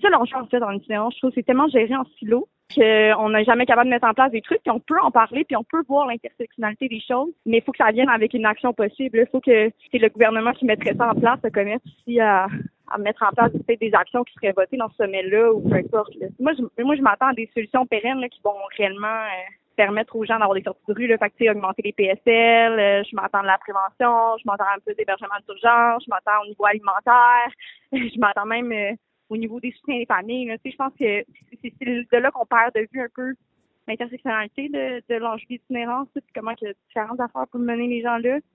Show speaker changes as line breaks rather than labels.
c'est ça l'enjeu en fait en itinérance. Je trouve que c'est tellement géré en silo qu'on n'est jamais capable de mettre en place des trucs, puis on peut en parler, puis on peut voir l'intersectionnalité des choses, mais il faut que ça vienne avec une action possible. Il faut que c'est le gouvernement qui mettrait ça en place, le commerce aussi à mettre en place peut-être des actions qui seraient votées dans ce sommet-là ou peu importe. Là. Moi, je m'attends à des solutions pérennes là, qui vont réellement permettre aux gens d'avoir des sorties de rue, là, fait que, augmenter les PSL, je m'attends de la prévention, je m'attends un peu d'hébergement d'urgence, je m'attends au niveau alimentaire, je m'attends même au niveau des soutiens des familles. Là, je pense que c'est de là qu'on perd de vue un peu l'intersectionnalité de l'enjeu d'itinérance, puis comment il y a différentes affaires pour mener les gens là.